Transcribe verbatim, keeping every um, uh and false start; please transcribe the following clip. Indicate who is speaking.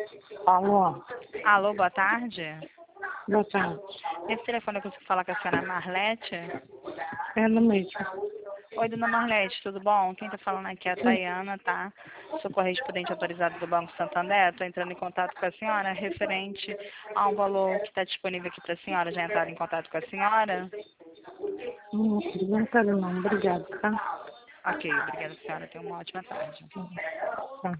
Speaker 1: Alô,
Speaker 2: Alô, boa tarde.
Speaker 1: boa tarde.
Speaker 2: Esse telefone eu consigo falar com a senhora Marlete?
Speaker 1: É no mesmo.
Speaker 2: Oi, dona Marlete, tudo bom? Quem tá falando aqui é a Tayana, tá? Sou correspondente autorizado do Banco Santander. Estou entrando em contato com a senhora referente a um valor que está disponível aqui para a senhora. Já entraram em contato com a senhora?
Speaker 1: Hum, não quero não, obrigado, tá?
Speaker 2: Ok, obrigada, senhora. Tenha uma ótima tarde.
Speaker 1: Tá.